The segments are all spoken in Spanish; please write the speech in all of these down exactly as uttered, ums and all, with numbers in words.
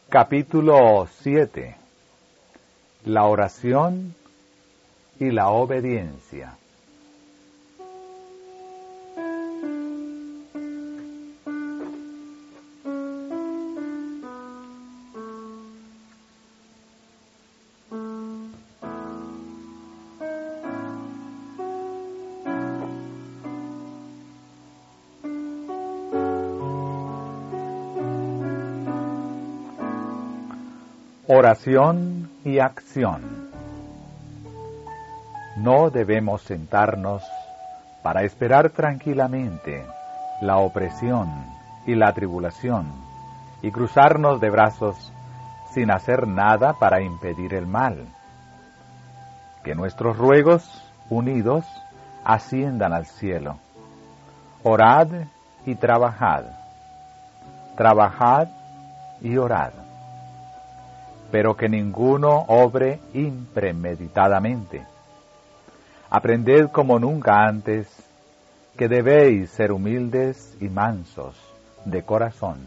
Capítulo siete. La oración y la obediencia. Oración y acción. No debemos sentarnos para esperar tranquilamente la opresión y la tribulación y cruzarnos de brazos sin hacer nada para impedir el mal. Que nuestros ruegos unidos asciendan al cielo. Orad y trabajad. Trabajad y orad. Pero que ninguno obre impremeditadamente. Aprended como nunca antes que debéis ser humildes y mansos de corazón.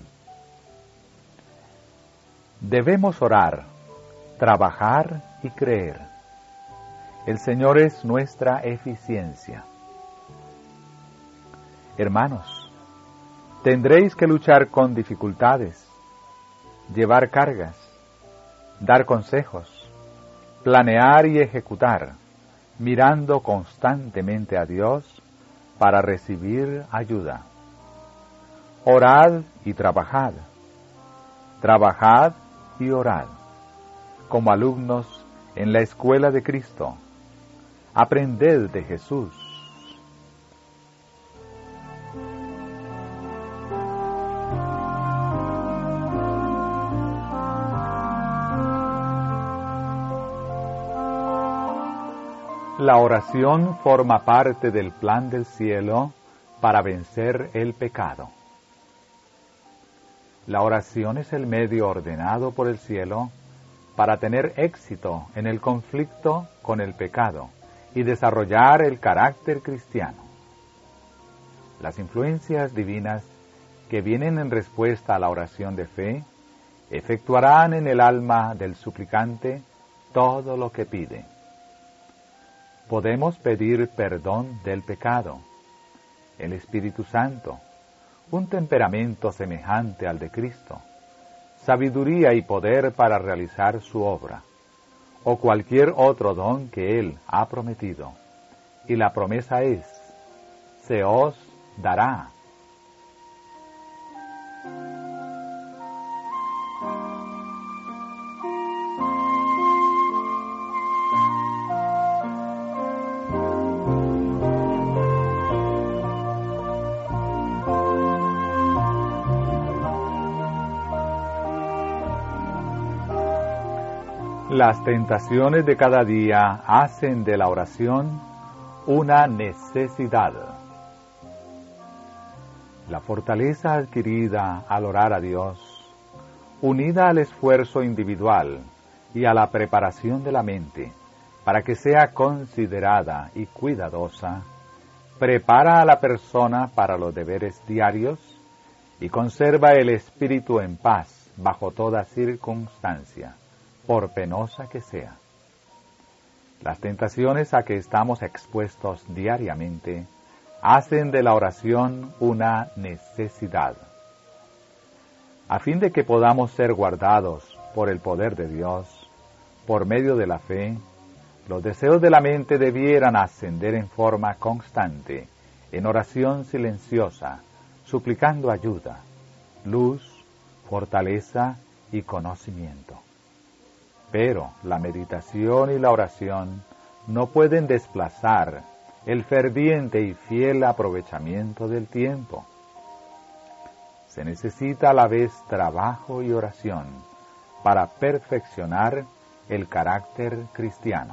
Debemos orar, trabajar y creer. El Señor es nuestra eficiencia. Hermanos, tendréis que luchar con dificultades, llevar cargas, dar consejos, planear y ejecutar, mirando constantemente a Dios para recibir ayuda. Orad y trabajad, trabajad y orad, como alumnos en la escuela de Cristo. Aprended de Jesús. La oración forma parte del plan del cielo para vencer el pecado. La oración es el medio ordenado por el cielo para tener éxito en el conflicto con el pecado y desarrollar el carácter cristiano. Las influencias divinas que vienen en respuesta a la oración de fe efectuarán en el alma del suplicante todo lo que pide. Podemos pedir perdón del pecado, el Espíritu Santo, un temperamento semejante al de Cristo, sabiduría y poder para realizar su obra, o cualquier otro don que Él ha prometido. Y la promesa es, se os dará. Las tentaciones de cada día hacen de la oración una necesidad. La fortaleza adquirida al orar a Dios, unida al esfuerzo individual y a la preparación de la mente para que sea considerada y cuidadosa, prepara a la persona para los deberes diarios y conserva el espíritu en paz bajo toda circunstancia, por penosa que sea. Las tentaciones a que estamos expuestos diariamente hacen de la oración una necesidad. A fin de que podamos ser guardados por el poder de Dios, por medio de la fe, los deseos de la mente debieran ascender en forma constante, en oración silenciosa, suplicando ayuda, luz, fortaleza y conocimiento. Pero la meditación y la oración no pueden desplazar el ferviente y fiel aprovechamiento del tiempo. Se necesita a la vez trabajo y oración para perfeccionar el carácter cristiano.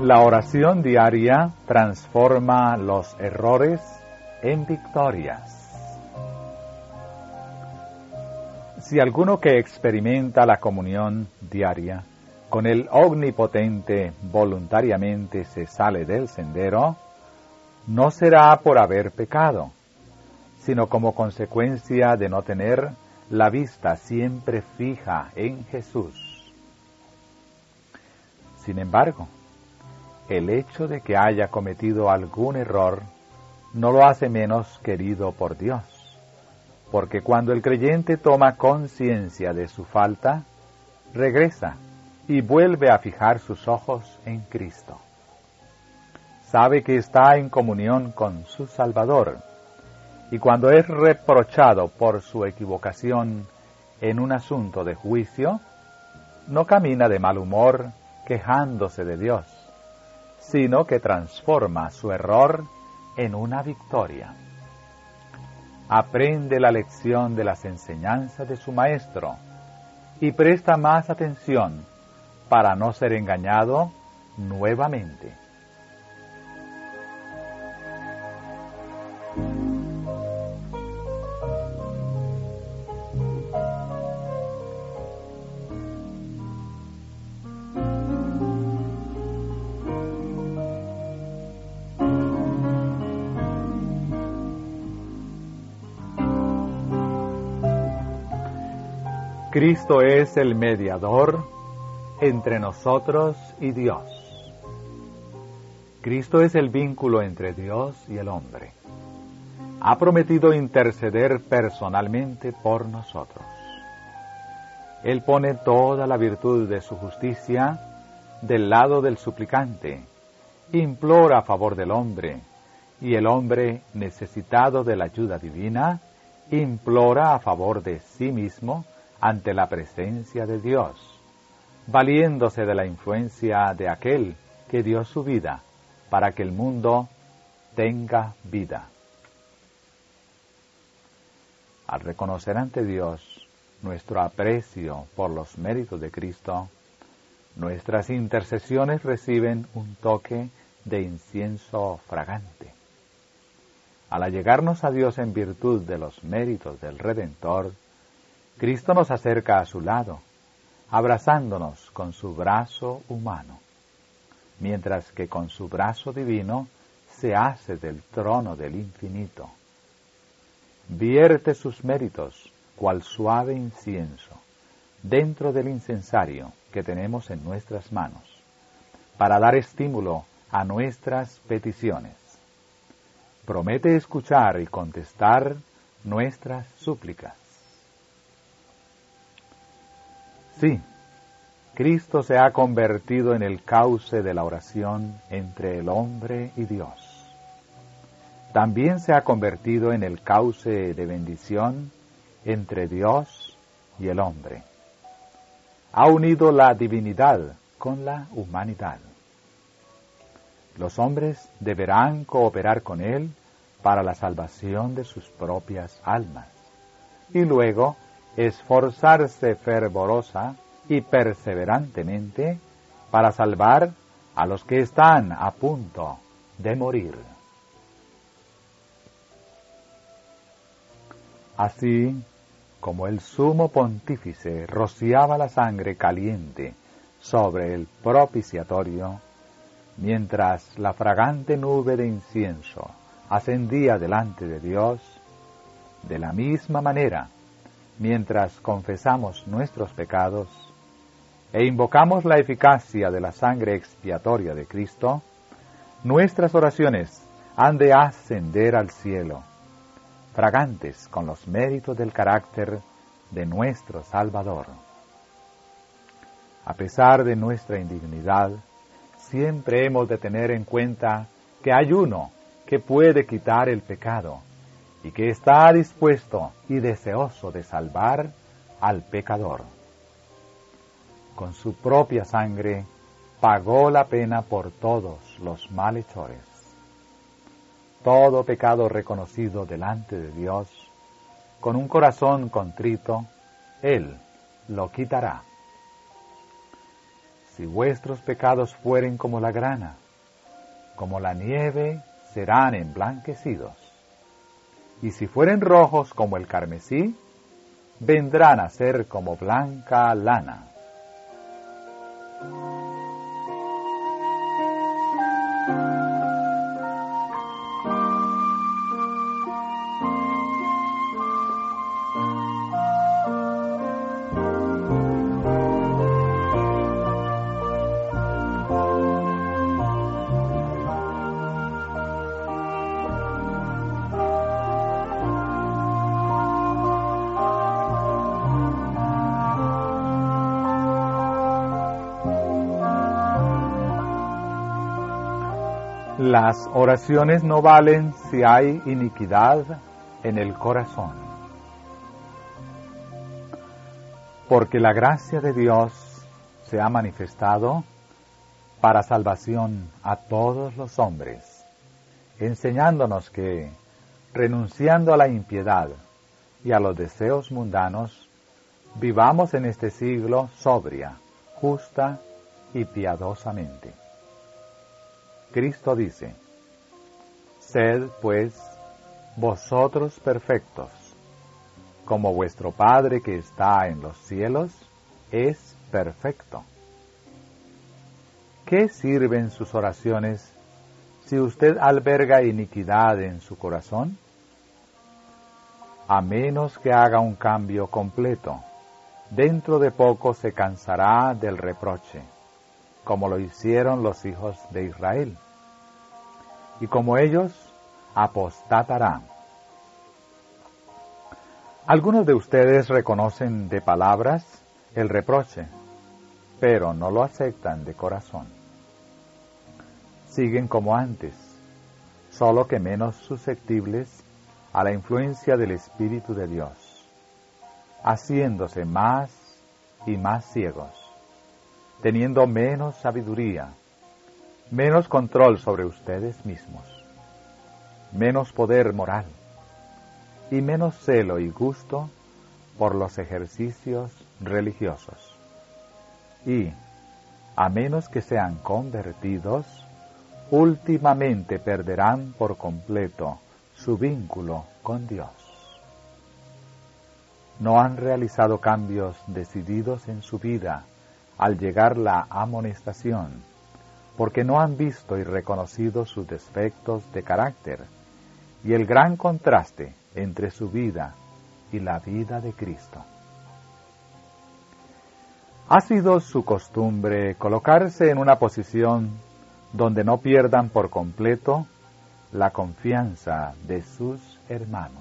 La oración diaria transforma los errores en victorias. Si alguno que experimenta la comunión diaria con el Omnipotente voluntariamente se sale del sendero, no será por haber pecado, sino como consecuencia de no tener la vista siempre fija en Jesús. Sin embargo, el hecho de que haya cometido algún error no lo hace menos querido por Dios, porque cuando el creyente toma conciencia de su falta, regresa y vuelve a fijar sus ojos en Cristo. Sabe que está en comunión con su Salvador, y cuando es reprochado por su equivocación en un asunto de juicio, no camina de mal humor quejándose de Dios, sino que transforma su error en una victoria. Aprende la lección de las enseñanzas de su Maestro y presta más atención para no ser engañado nuevamente. Cristo es el mediador entre nosotros y Dios. Cristo es el vínculo entre Dios y el hombre. Ha prometido interceder personalmente por nosotros. Él pone toda la virtud de su justicia del lado del suplicante, implora a favor del hombre, y el hombre, necesitado de la ayuda divina, implora a favor de sí mismo ante la presencia de Dios, valiéndose de la influencia de aquel que dio su vida para que el mundo tenga vida. Al reconocer ante Dios nuestro aprecio por los méritos de Cristo, nuestras intercesiones reciben un toque de incienso fragante. Al allegarnos a Dios en virtud de los méritos del Redentor, Cristo nos acerca a su lado, abrazándonos con su brazo humano, mientras que con su brazo divino se hace del trono del infinito. Vierte sus méritos, cual suave incienso, dentro del incensario que tenemos en nuestras manos, para dar estímulo a nuestras peticiones. Promete escuchar y contestar nuestras súplicas. Sí, Cristo se ha convertido en el cauce de la oración entre el hombre y Dios. También se ha convertido en el cauce de bendición entre Dios y el hombre. Ha unido la divinidad con la humanidad. Los hombres deberán cooperar con Él para la salvación de sus propias almas, y luego esforzarse fervorosa y perseverantemente para salvar a los que están a punto de morir. Así como el sumo pontífice rociaba la sangre caliente sobre el propiciatorio, mientras la fragante nube de incienso ascendía delante de Dios, de la misma manera, mientras confesamos nuestros pecados e invocamos la eficacia de la sangre expiatoria de Cristo, nuestras oraciones han de ascender al cielo, fragantes con los méritos del carácter de nuestro Salvador. A pesar de nuestra indignidad, siempre hemos de tener en cuenta que hay uno que puede quitar el pecado y que está dispuesto y deseoso de salvar al pecador. Con su propia sangre pagó la pena por todos los malhechores. Todo pecado reconocido delante de Dios, con un corazón contrito, Él lo quitará. Si vuestros pecados fueren como la grana, como la nieve serán emblanquecidos. Y si fueren rojos como el carmesí, vendrán a ser como blanca lana. Las oraciones no valen si hay iniquidad en el corazón, porque la gracia de Dios se ha manifestado para salvación a todos los hombres, enseñándonos que, renunciando a la impiedad y a los deseos mundanos, vivamos en este siglo sobria, justa y piadosamente. Cristo dice: sed, pues, vosotros perfectos, como vuestro Padre que está en los cielos es perfecto. ¿Qué sirven sus oraciones si usted alberga iniquidad en su corazón? A menos que haga un cambio completo, dentro de poco se cansará del reproche, como lo hicieron los hijos de Israel, y como ellos apostatarán. Algunos de ustedes reconocen de palabras el reproche, pero no lo aceptan de corazón. Siguen como antes, solo que menos susceptibles a la influencia del Espíritu de Dios, haciéndose más y más ciegos, teniendo menos sabiduría, menos control sobre ustedes mismos, menos poder moral y menos celo y gusto por los ejercicios religiosos. Y, a menos que sean convertidos, últimamente perderán por completo su vínculo con Dios. No han realizado cambios decididos en su vida al llegar la amonestación, porque no han visto y reconocido sus defectos de carácter y el gran contraste entre su vida y la vida de Cristo. Ha sido su costumbre colocarse en una posición donde no pierdan por completo la confianza de sus hermanos.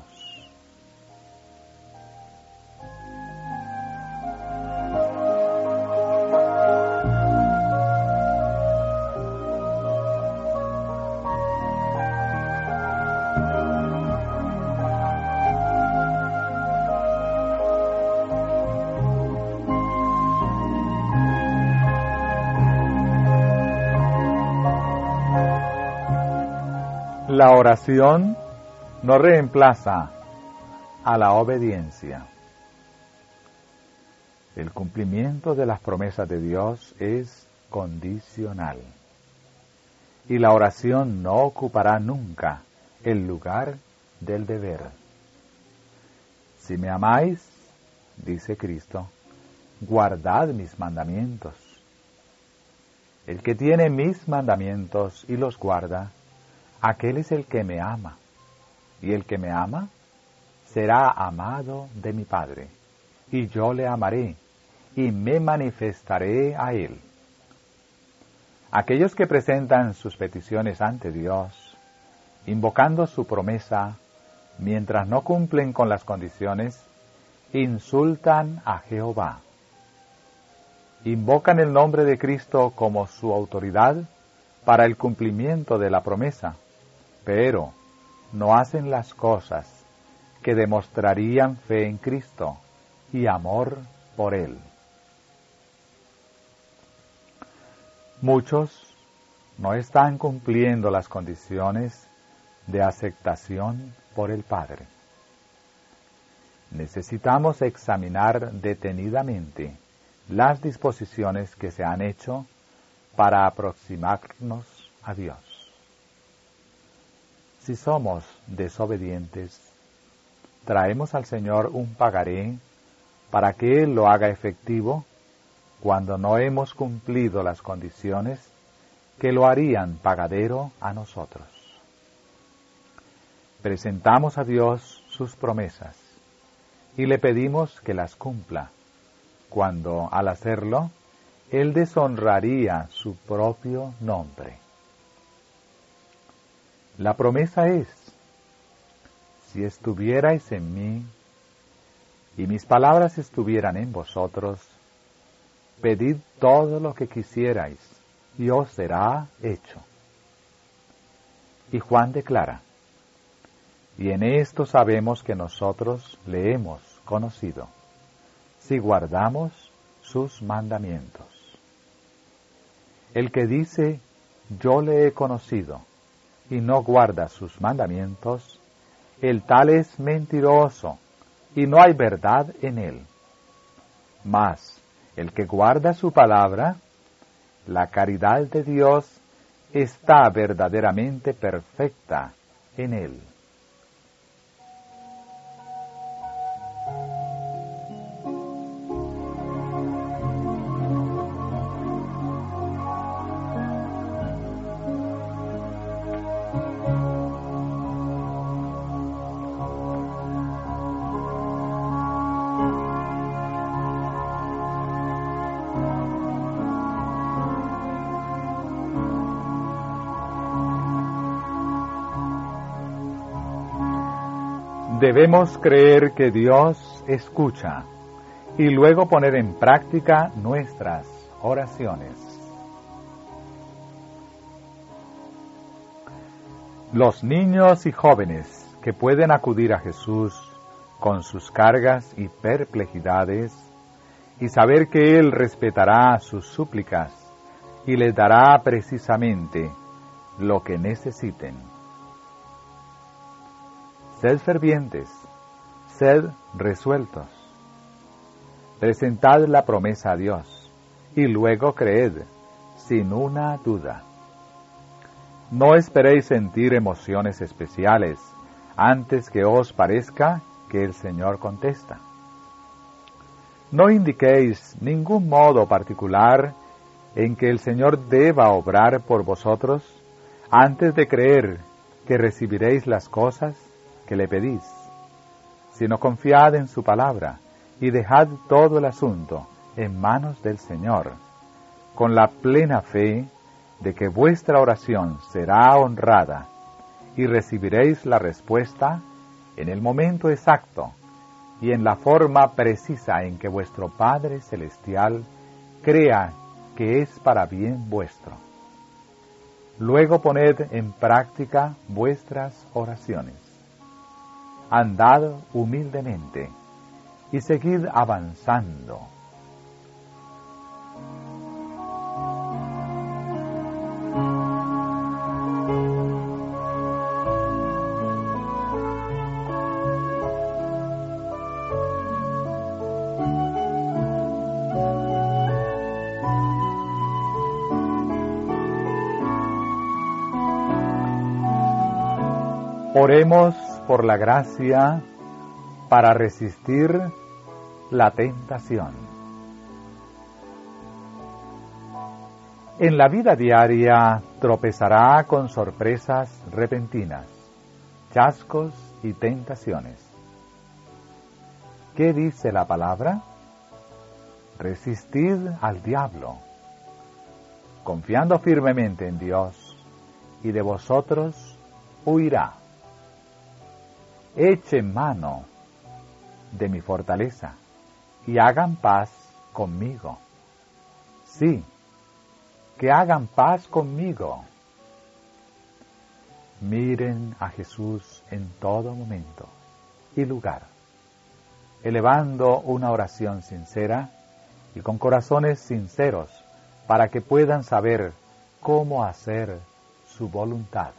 La oración no reemplaza a la obediencia. El cumplimiento de las promesas de Dios es condicional, y la oración no ocupará nunca el lugar del deber. Si me amáis, dice Cristo, guardad mis mandamientos. El que tiene mis mandamientos y los guarda, aquel es el que me ama, y el que me ama será amado de mi Padre, y yo le amaré, y me manifestaré a él. Aquellos que presentan sus peticiones ante Dios, invocando su promesa, mientras no cumplen con las condiciones, insultan a Jehová. Invocan el nombre de Cristo como su autoridad para el cumplimiento de la promesa, pero no hacen las cosas que demostrarían fe en Cristo y amor por Él. Muchos no están cumpliendo las condiciones de aceptación por el Padre. Necesitamos examinar detenidamente las disposiciones que se han hecho para aproximarnos a Dios. si somos desobedientes, traemos al Señor un pagaré para que Él lo haga efectivo cuando no hemos cumplido las condiciones que lo harían pagadero a nosotros. Presentamos a Dios sus promesas y le pedimos que las cumpla, cuando al hacerlo, Él deshonraría su propio nombre. La promesa es: si estuvierais en mí y mis palabras estuvieran en vosotros, pedid todo lo que quisierais y os será hecho. Y Juan declara: y en esto sabemos que nosotros le hemos conocido, si guardamos sus mandamientos. El que dice, yo le he conocido, y no guarda sus mandamientos, el tal es mentiroso, y no hay verdad en él. Mas el que guarda su palabra, la caridad de Dios está verdaderamente perfecta en él. Debemos creer que Dios escucha y luego poner en práctica nuestras oraciones. Los niños y jóvenes que pueden acudir a Jesús con sus cargas y perplejidades y saber que Él respetará sus súplicas y les dará precisamente lo que necesiten. Sed fervientes, sed resueltos. Presentad la promesa a Dios, y luego creed, sin una duda. No esperéis sentir emociones especiales antes que os parezca que el Señor contesta. No indiquéis ningún modo particular en que el Señor deba obrar por vosotros antes de creer que recibiréis las cosas que le pedís, sino confiad en su palabra y dejad todo el asunto en manos del Señor, con la plena fe de que vuestra oración será honrada y recibiréis la respuesta en el momento exacto y en la forma precisa en que vuestro Padre Celestial crea que es para bien vuestro. Luego poned en práctica vuestras oraciones. Andad humildemente y seguid avanzando. Oremos por la gracia para resistir la tentación. En la vida diaria tropezará con sorpresas repentinas, chascos y tentaciones. ¿Qué dice la palabra? Resistid al diablo, confiando firmemente en Dios, y de vosotros huirá. Echen mano de mi fortaleza y hagan paz conmigo. Sí, que hagan paz conmigo. Miren a Jesús en todo momento y lugar, elevando una oración sincera y con corazones sinceros para que puedan saber cómo hacer su voluntad.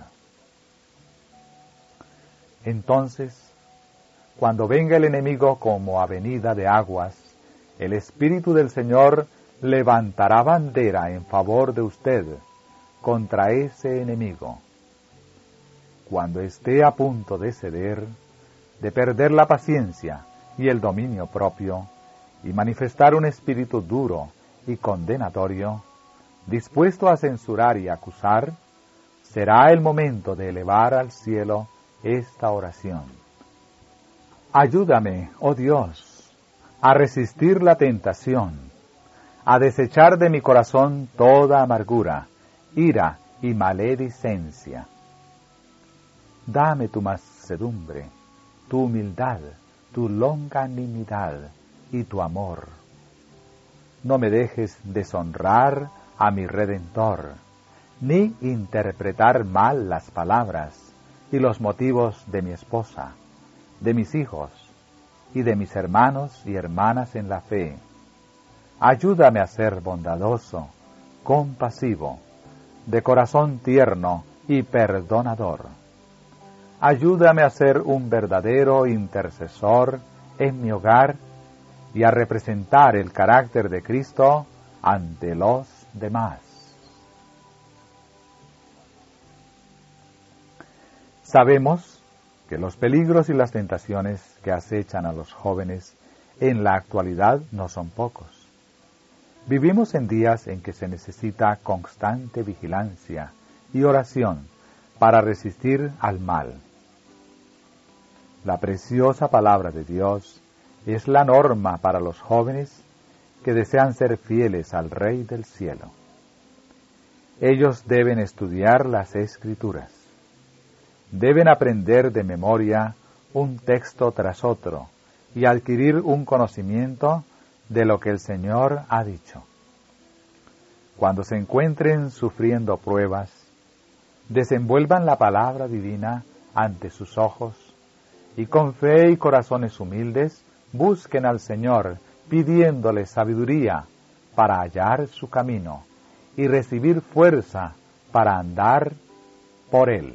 Entonces, cuando venga el enemigo como avenida de aguas, el Espíritu del Señor levantará bandera en favor de usted contra ese enemigo. cuando esté a punto de ceder, de perder la paciencia y el dominio propio, y manifestar un espíritu duro y condenatorio, dispuesto a censurar y acusar, será el momento de elevar al cielo esta oración. Ayúdame, oh Dios, a resistir la tentación, a desechar de mi corazón toda amargura, ira y maledicencia. Dame tu mansedumbre, tu humildad, tu longanimidad y tu amor. No me dejes deshonrar a mi Redentor, ni interpretar mal las palabras y los motivos de mi esposa, de mis hijos y de mis hermanos y hermanas en la fe. Ayúdame a ser bondadoso, compasivo, de corazón tierno y perdonador. Ayúdame a ser un verdadero intercesor en mi hogar y a representar el carácter de Cristo ante los demás. Sabemos que los peligros y las tentaciones que acechan a los jóvenes en la actualidad no son pocos. Vivimos en días en que se necesita constante vigilancia y oración para resistir al mal. La preciosa palabra de Dios es la norma para los jóvenes que desean ser fieles al Rey del cielo. Ellos deben estudiar las Escrituras. Deben aprender de memoria un texto tras otro y adquirir un conocimiento de lo que el Señor ha dicho. Cuando se encuentren sufriendo pruebas, desenvuelvan la palabra divina ante sus ojos y con fe y corazones humildes busquen al Señor pidiéndole sabiduría para hallar su camino y recibir fuerza para andar por él.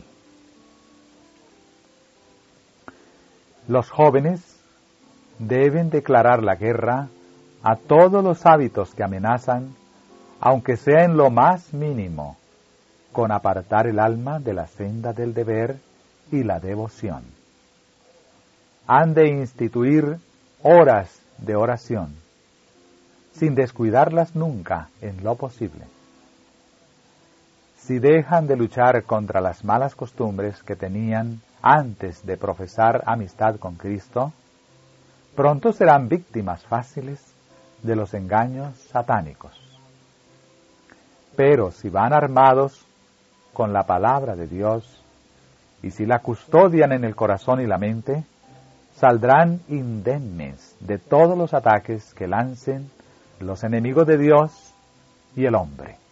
Los jóvenes deben declarar la guerra a todos los hábitos que amenazan, aunque sea en lo más mínimo, con apartar el alma de la senda del deber y la devoción. Han de instituir horas de oración, sin descuidarlas nunca en lo posible. Si dejan de luchar contra las malas costumbres que tenían antes de profesar amistad con Cristo, pronto serán víctimas fáciles de los engaños satánicos. Pero si van armados con la palabra de Dios y si la custodian en el corazón y la mente, saldrán indemnes de todos los ataques que lancen los enemigos de Dios y el hombre.